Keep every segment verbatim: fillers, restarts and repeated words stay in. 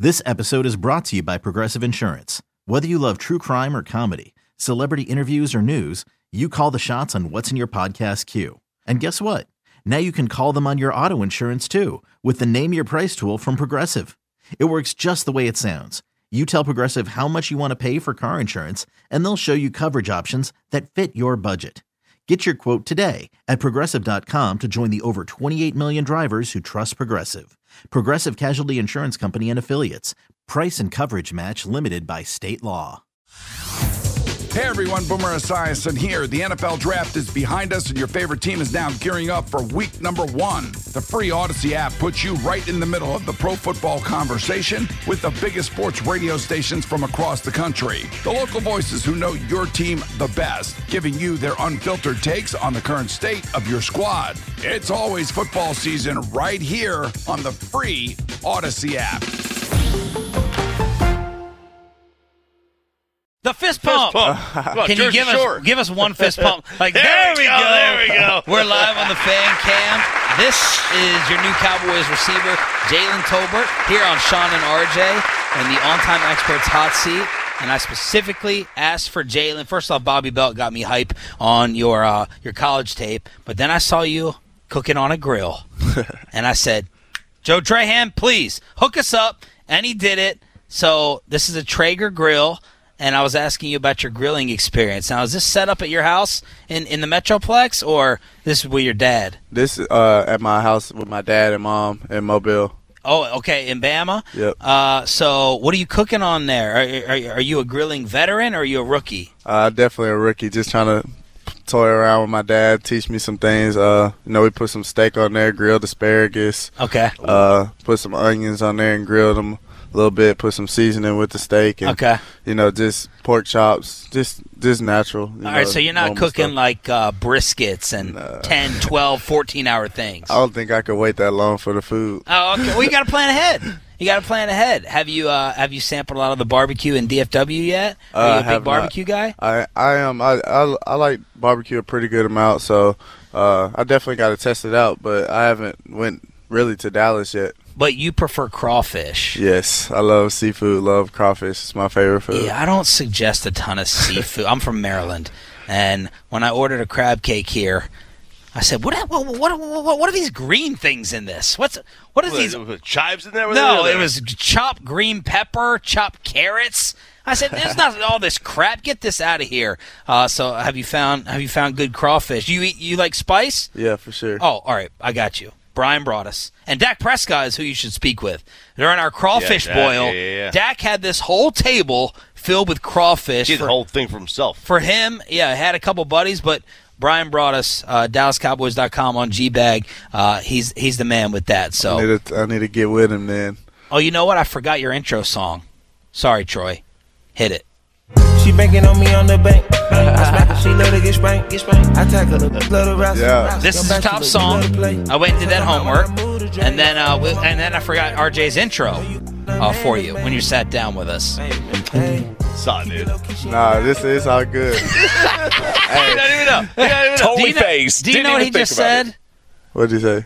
This episode is brought to you by Progressive Insurance. Whether you love true crime or comedy, celebrity interviews or news, you call the shots on what's in your podcast queue. And guess what? Now you can call them on your auto insurance too with the Name Your Price tool from Progressive. It works just the way it sounds. You tell Progressive how much you want to pay for car insurance, and they'll show you coverage options that fit your budget. Get your quote today at Progressive dot com to join the over twenty-eight million drivers who trust Progressive. Progressive Casualty Insurance Company and Affiliates. Price and coverage match limited by state law. Hey everyone, Boomer Esiason here. The N F L Draft is behind us and your favorite team is now gearing up for week number one. The free Odyssey app puts you right in the middle of the pro football conversation with the biggest sports radio stations from across the country. The local voices who know your team the best, giving you their unfiltered takes on the current state of your squad. It's always football season right here on the free Odyssey app. The fist pump. Fist pump. Uh, Can you give Shore. us give us one fist pump? Like there, there, we we go, go, there we go. We're live on the fan cam. This is your new Cowboys receiver, Jalen Tolbert, here on Sean and R J and the On-Time Experts hot seat. And I specifically asked for Jalen. First off, Bobby Belt got me hype on your uh, your college tape, but then I saw you cooking on a grill, and I said, Joe Trahan, please hook us up, and he did it. So this is a Traeger grill. And I was asking you about your grilling experience. Now, is this set up at your house in, in the Metroplex, or this is with your dad? This is uh, at my house with my dad and mom in Mobile. Oh, okay, in Bama? Yep. Uh, so what are you cooking on there? Are, are, are you a grilling veteran, or are you a rookie? Uh, definitely a rookie, just trying to toy around with my dad, teach me some things. Uh, you know, we put some steak on there, grilled asparagus. Okay. Uh, put some onions on there and grilled them a little bit, put some seasoning with the steak. And, okay. You know, just pork chops, just just natural. You All know, right, so you're not cooking stuff. like uh, briskets and nah. ten, twelve, fourteen-hour things. I don't think I could wait that long for the food. Oh, okay. Well, you got to plan ahead. You got to plan ahead. Have you uh, have you sampled a lot of the barbecue in D F W yet? Are Uh, you a big barbecue not. guy? I I am. I, I I like barbecue a pretty good amount, so uh, I definitely got to test it out. But I haven't went really to Dallas yet. But you prefer crawfish. Yes, I love seafood. Love crawfish. It's my favorite food. Yeah, I don't suggest a ton of seafood. I'm from Maryland, and when I ordered a crab cake here, I said, "What? What? What, what, what are these green things in this? What's what are What, these?" with chives in there? With No, it it was chopped green pepper, chopped carrots. I said, "There's not all this crap. Get this out of here." Uh, so, have you found have you found good crawfish? You eat, you like spice? Yeah, for sure. Oh, all right, I got you. Brian brought us. And Dak Prescott is who you should speak with. During our crawfish Yeah, Dak, boil, yeah, yeah, yeah. Dak had this whole table filled with crawfish. He did for, the whole thing for himself. for him, yeah, I had a couple buddies, but Brian brought us uh, Dallas Cowboys dot com on G-Bag. Uh, he's he's the man with that. So, I need, to, I need to get with him then. oh, you know what? I forgot your intro song. Sorry, Troy. Hit it. She banking on me on the bank. I smack her, she love to get spanked. Get spanked. I tackle her, love to wrestle. Yeah. This is his top song. I went and did that homework, and then uh, we, and then I forgot R J's intro uh, for you when you sat down with us. Saw it, dude. Nah, this is all good. Hey, you don't even know. You don't even know. Do you know, do you know what he just said? What'd you say?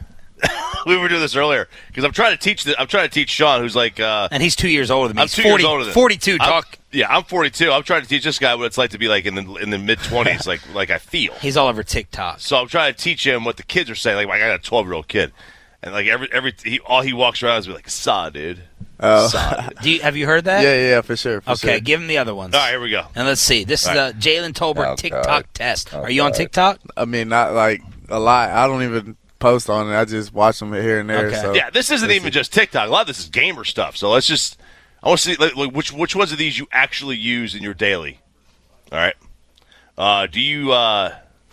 We were doing this earlier because I'm trying to teach. The, I'm trying to teach Sean, who's like, uh, And he's two years older than me. I'm He's two forty, years older than forty-two. I'm- Talk. Yeah, I'm forty-two. I'm trying to teach this guy what it's like to be like in the in the mid twenties, like like I feel. He's all over TikTok. So I'm trying to teach him what the kids are saying. Like I got a twelve year old kid, and like every every he, all he walks around is be like, "Saw, dude." Oh. Saw, dude. Do you, have you heard that? Yeah, yeah, yeah, for sure. For Okay, sure. give him the other ones. All right, here we go. And let's see. This All is right. a Jalen Tolbert Oh, TikTok God. test. Oh, Are you on God. TikTok? I mean, not like a lot. I don't even post on it. I just watch them here and there. Okay. So. Yeah, this isn't Let's even see. just TikTok. A lot of this is gamer stuff. So let's just. I want to see like, like, which which ones of these you actually use in your daily. All right. Uh, do you? Uh,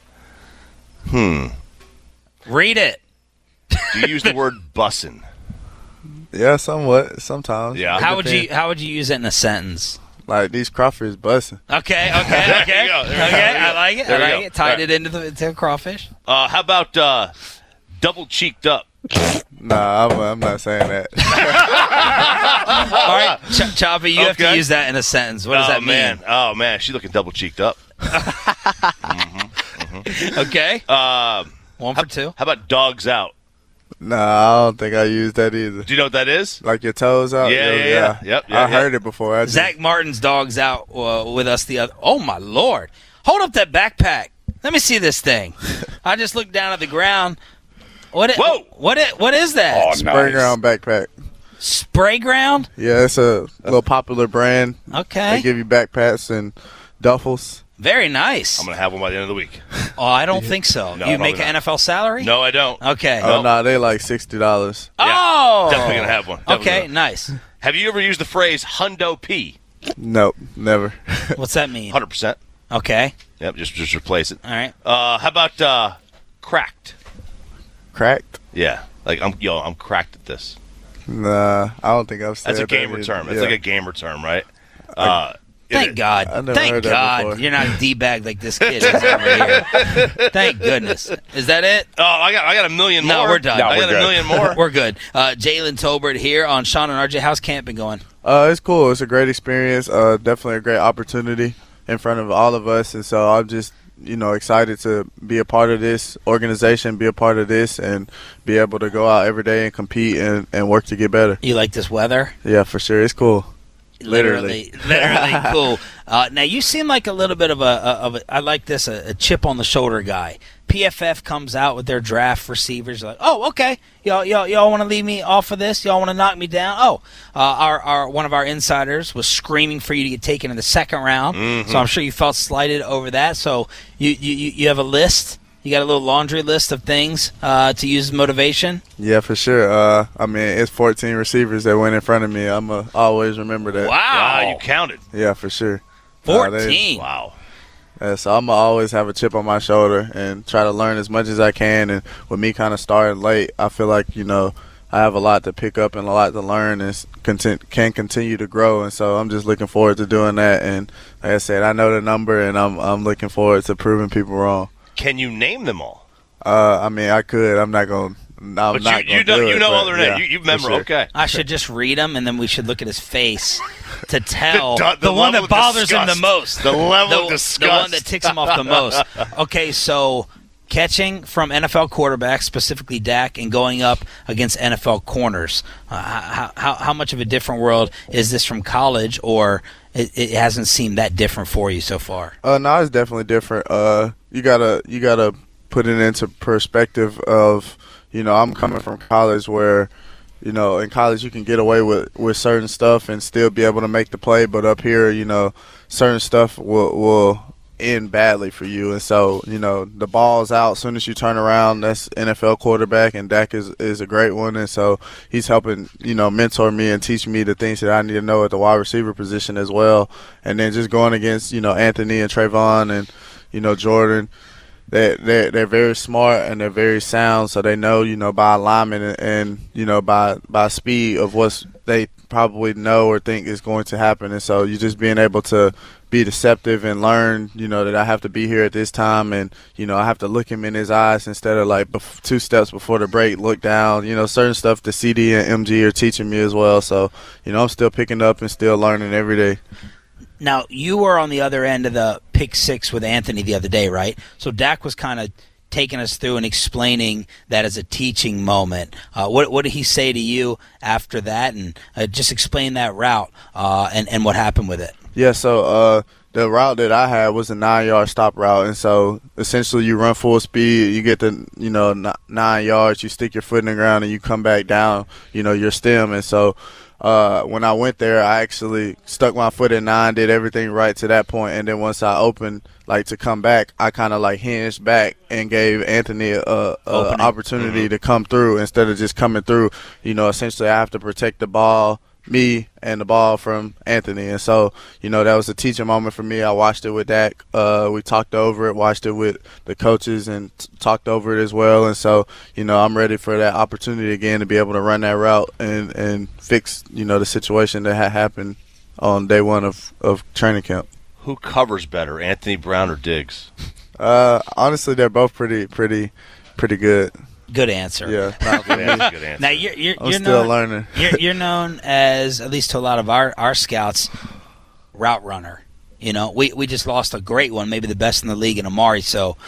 hmm. Read it. Do you use the word bussin'? Yeah, somewhat. Sometimes. Yeah. How would Depends. you How would you use it in a sentence? Like these crawfish busting. Okay, okay, There okay. you go, there you go, Okay, there you I go. like it. There I you like go. it. Tied All right. it into the into crawfish. Uh, how about uh, double cheeked up? Nah, I'm, I'm not saying that. All right, Ch- Choppy, you have to Okay. use that in a sentence. What does oh that mean? man, oh man, she's looking double cheeked up. Okay, Um, one how, for two. how about dogs out? No, I don't think I used that either. Do you know what that is? Like your toes out? Yeah, Yo, yeah, yeah. Yep, yeah, I yeah. heard it before. I just, Zach Martin's dog's out uh, with us the other. Oh my Lord! Hold up that backpack. Let me see this thing. I just looked down at the ground. What? It, Whoa! What? It, what is that? Oh, spray nice. ground backpack. Spray ground? Yeah, it's a little popular brand. Okay. They give you backpacks and duffels. Very nice. I'm going to have one by the end of the week. Oh, I don't think so. No, you probably make an not. N F L salary? No, I don't. Okay. Oh, no, they like sixty dollars. Yeah, Oh! definitely going to have one. Definitely Okay, gonna. nice. Have you ever used the phrase hundo P? Nope, never. What's that mean? one hundred percent. Okay. Yep, just just replace it. All right. Uh, how about uh, cracked? Cracked? Yeah, like I'm yo, I'm cracked at this. Nah, I don't think I've said That's a that gamer either. term. It's Yeah. like a gamer term, right? Uh, Thank it- God. I never Thank heard that God before. you're not a D-bag like this kid is over here. Thank goodness. Is that it? Oh, I got I got a million No, more. we're done. No, I we're got good. a million more. We're good. Uh, Jalen Tolbert here on Sean and R J. How's camp been going? Uh, it's cool. It's a great experience. Uh, definitely a great opportunity in front of all of us, and so I'm just, you know, excited to be a part of this organization, be a part of this, and be able to go out every day and compete and, and work to get better. You like this weather? Yeah, for sure. It's cool. Literally, literally cool. Uh, now you seem like a little bit of a, a of a I like this a, a chip on the shoulder guy. P F F comes out with their draft receivers. You're like, oh, okay, y'all, y'all, y'all want to leave me off of this? Y'all want to knock me down? Oh, uh, our, our one of our insiders was screaming for you to get taken in the second round. Mm-hmm. So I'm sure you felt slighted over that. So you you, you you have a list. You got a little laundry list of things uh, to use as motivation. Yeah, for sure. Uh, I mean, it's fourteen receivers that went in front of me. I'm going to always remember that. Wow, Wow, you counted. Yeah, for sure. Uh, they- fourteen. Wow. Yeah, so I'm going to always have a chip on my shoulder and try to learn as much as I can. And with me kind of starting late, I feel like, you know, I have a lot to pick up and a lot to learn and s- content, can continue to grow. And so I'm just looking forward to doing that. And like I said, I know the number, and I'm I'm looking forward to proving people wrong. Can you name them all? Uh, I mean, I could. I'm not going. I'm But not you, you gonna know do you it, know but all their names. yeah, You, you for remember? sure. Okay. I should just read them, and then we should look at his face to tell The- the, the one level that of bothers him the disgust. most. The level the, of disgust. The one that ticks him off the most. Okay, so catching from N F L quarterbacks, specifically Dak, and going up against N F L corners. Uh, how, how, how much of a different world is this from college, or it, it hasn't seemed that different for you so far? Uh, no, it's definitely different. Uh, you gotta you gotta put it into perspective of, you know, I'm coming from college where, you know, in college you can get away with, with certain stuff and still be able to make the play, but up here, you know, certain stuff will will end badly for you. And so, you know, the ball's out as soon as you turn around. That's N F L quarterback, and Dak is, is a great one. And so he's helping, you know, mentor me and teach me the things that I need to know at the wide receiver position as well. And then just going against, you know, Anthony and Trayvon and, you know, Jordan. They're, they're, they're very smart and they're very sound, so they know, you know, by alignment and, and you know, by, by speed of what they probably know or think is going to happen. And so you just being able to be deceptive and learn, you know, that I have to be here at this time, and, you know, I have to look him in his eyes instead of like bef- two steps before the break, look down, you know, certain stuff the C D and M G are teaching me as well. So, you know, I'm still picking up and still learning every day. Now, you were on the other end of the pick six with Anthony the other day, right? So Dak was kind of taking us through and explaining that as a teaching moment. Uh, what, what did he say to you after that? And uh, just explain that route uh, and, and what happened with it. Yeah, so uh, the route that I had was a nine-yard stop route, and so essentially you run full speed, you get the, you know, n- nine yards, you stick your foot in the ground, and you come back down, you know, your stem. And so uh, when I went there, I actually stuck my foot in nine, did everything right to that point, and then once I opened, like, to come back, I kind of, like, hinged back and gave Anthony a, a Opening. opportunity Mm-hmm. to come through instead of just coming through. You know, essentially I have to protect the ball, me and the ball from Anthony. And so, you know, that was a teaching moment for me. I watched it with Dak. Uh, we talked over it, watched it with the coaches, and t- talked over it as well. And so, you know, I'm ready for that opportunity again to be able to run that route and, and fix, you know, the situation that had happened on day one of, of training camp. Who covers better, Anthony Brown or Diggs? Uh, honestly, they're both pretty, pretty, pretty good. Good answer. Yeah. Not for Good me. answer. Good answer. Now, you're, you're, I'm you're still known, learning. you're, you're known as, at least to a lot of our, our scouts, route runner. You know, we, we just lost a great one, maybe the best in the league in Amari. So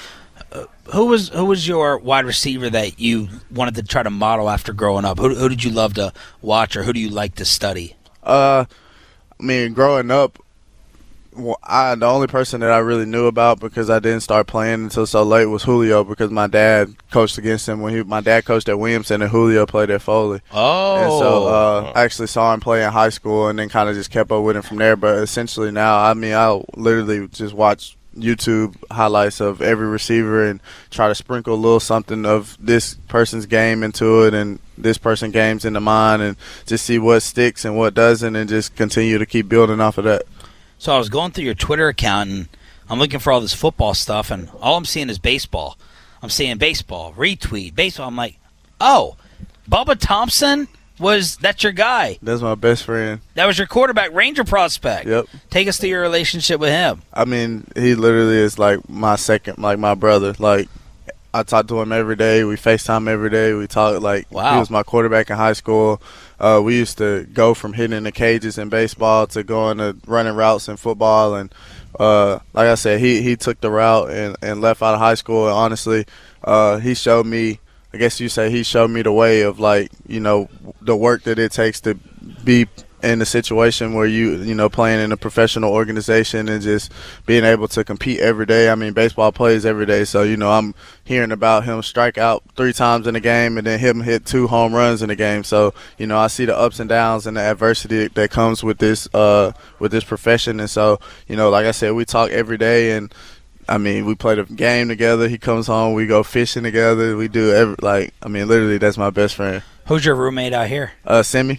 uh, who was who was your wide receiver that you wanted to try to model after growing up? Who, who did you love to watch, or who do you like to study? Uh, I mean, growing up, well, I the only person that I really knew about because I didn't start playing until so late was Julio because my dad coached against him when he my dad coached at Williamson and Julio played at Foley. Oh, and so uh, I actually saw him play in high school and then kind of just kept up with him from there. But essentially now, I mean, I literally just watch YouTube highlights of every receiver and try to sprinkle a little something of this person's game into it and this person's games into mine and just see what sticks and what doesn't and just continue to keep building off of that. So I was going through your Twitter account, and I'm looking for all this football stuff, and all I'm seeing is baseball. I'm seeing baseball, retweet, baseball. I'm like, oh, Bubba Thompson was – that's your guy. That's my best friend. That was your quarterback, Ranger prospect. Yep. Take us through your relationship with him. I mean, he literally is like my second – like my brother. Like, I talk to him every day. We FaceTime every day. We talk like wow. He was my quarterback in high school. Uh, we used to go from hitting the cages in baseball to going to running routes in football. And uh, like I said, he, he took the route and, and left out of high school. And honestly, uh, he showed me, I guess you say he showed me the way of like, you know, the work that it takes to be in a situation where you, you know, playing in a professional organization and just being able to compete every day. I mean, baseball plays every day. So, you know, I'm hearing about him strike out three times in a game and then him hit two home runs in a game. So, you know, I see the ups and downs and the adversity that comes with this, uh, with this profession. And so, you know, like I said, we talk every day and, I mean, we play the game together. He comes home. We go fishing together. We do every, like, I mean, literally, that's my best friend. Who's your roommate out here? Uh, Simi.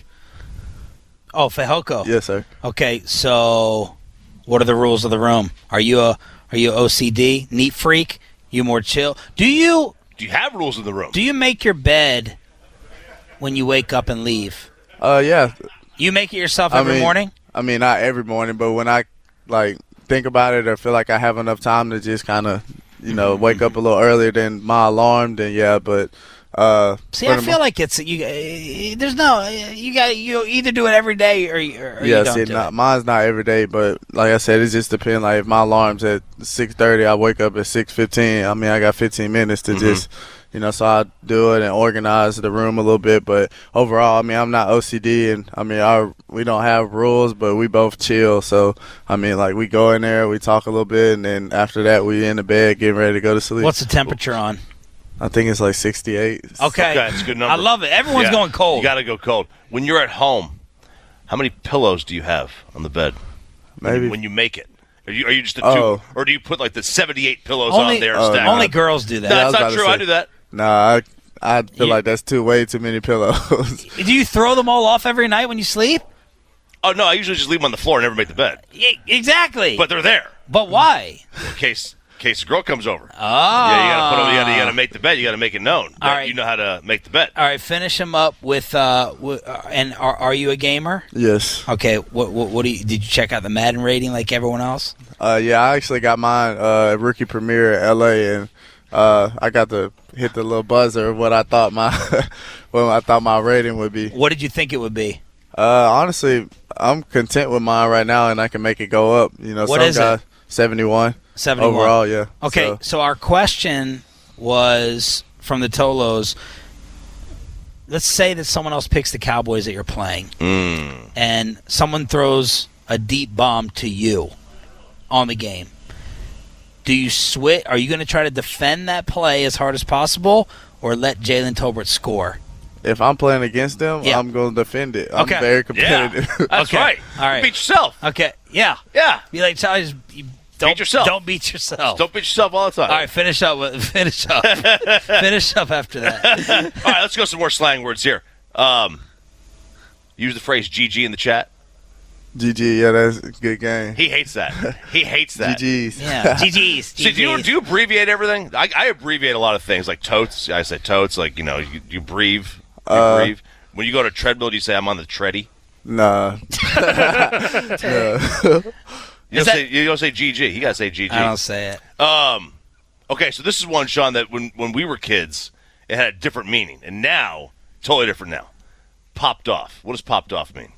Oh, Fehoko. Yes, sir. Okay, so what are the rules of the room? Are you a are you O C D, neat freak? You more chill? Do you Do you have rules in the room? do you make your bed when you wake up and leave? Uh, yeah. You make it yourself I every mean, morning? I mean, not every morning, but when I like think about it or feel like I have enough time to just kind of, you know, wake up a little earlier than my alarm, then yeah. But uh, see, I feel like it's you. Uh, there's no you got you either do it every day or, or yeah. you don't see, do not, it. mine's not every day, but like I said, it just depends. Like if my alarm's at six thirty, I wake up at six fifteen. I mean, I got fifteen minutes to mm-hmm. just. You know, so I do it and organize the room a little bit. But overall, I mean, I'm not O C D, and I mean, our we don't have rules, but we both chill. So I mean, like we go in there, we talk a little bit, and then after that, we in the bed getting ready to go to sleep. What's the temperature on? I think it's like sixty-eight. Okay, okay that's a good number. I love it. Everyone's yeah. going cold. You got to go cold. When you're at home, how many pillows do you have on the bed? Maybe when, when you make it. Are you, are you just a oh. two, or do you put like the seventy-eight pillows only, on there? Oh, stacked? Only girls do that. No, Yeah, that's not to true. say, I do that. Nah, I, I feel You- like that's too way too many pillows. Do you throw them all off every night when you sleep? Oh no, I usually just leave them on the floor and never make the bed. Yeah, exactly. But they're there But why? in case in case the girl comes over. Oh. Yeah, you gotta put them. You gotta, you gotta make the bed. You gotta make it known that All right. you know how to make the bed. All right, finish him up with. Uh, w- uh, and are are you a gamer? Yes. Okay. What what, what do you, did you check out the Madden rating like everyone else? Uh, yeah, I actually got mine uh, at Rookie Premiere at L A, and uh, I got to hit the little buzzer of what I thought my what I thought my rating would be. What did you think it would be? Uh, honestly, I'm content with mine right now, and I can make it go up. You know, What some is guy it? seventy-one seventy-one overall. Yeah. Okay, So, so our question was from the Tolos. Let's say that someone else picks the Cowboys that you're playing, Mm. and someone throws a deep bomb to you on the game. Do you switch? Are you going to try to defend that play as hard as possible, or let Jalen Tolbert score? if I'm playing against them, Yeah. I'm going to defend it. I'm Okay. very Yeah, competitive. that's Okay. right. All right. You beat yourself. Okay, yeah. Yeah. Be like, Charlie, just you don't Beat yourself. Don't beat yourself. Don't beat yourself all the time. All right, finish up. With, finish up. finish up after that. All right, let's go some more slang words here. Um, use the phrase G G in the chat. G G, yeah, that's a good game. He hates that. He hates that. G Gs. Yeah, G Gs. So do you, do you abbreviate everything? I, I abbreviate a lot of things, like totes. I say totes, like, you know, you, you breathe. You Uh, breathe. When you go to treadmill, do you say, I'm on the tready? Nah. You don't, that- say, you don't say G G. You got to say G G. I don't say it. Um, okay, so this is one, Sean, that when, when we were kids, it had a different meaning. And now, totally different now. Popped off. What does popped off mean?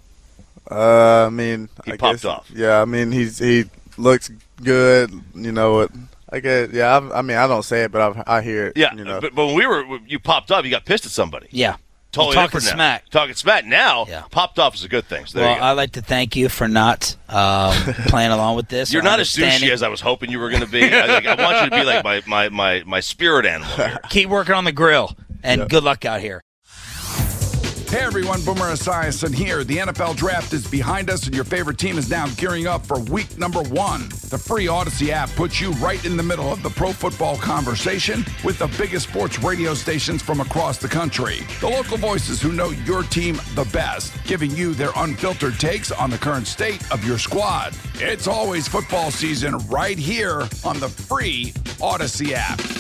Uh, I mean, He I popped guess, off. Yeah, I mean, he's he looks good. You know what? I guess, yeah. I, I mean, I don't say it, but I've, I hear it. Yeah, you know. but, but when we were, you popped up, you got pissed at somebody. Yeah. Totally Talking different now. smack. Talking smack. Now, Yeah. popped off is a good thing. So there Well, you go. I'd like to thank you for not um, playing along with this. You're or not as understanding. douchey as I was hoping you were going to be. I, like, I want you to be like my, my, my, my spirit animal here. Keep working on the grill, and Yep. good luck out here. Hey everyone, Boomer Esiason here. The N F L Draft is behind us and your favorite team is now gearing up for week number one. The free Odyssey app puts you right in the middle of the pro football conversation with the biggest sports radio stations from across the country. The local voices who know your team the best, giving you their unfiltered takes on the current state of your squad. It's always football season right here on the free Odyssey app.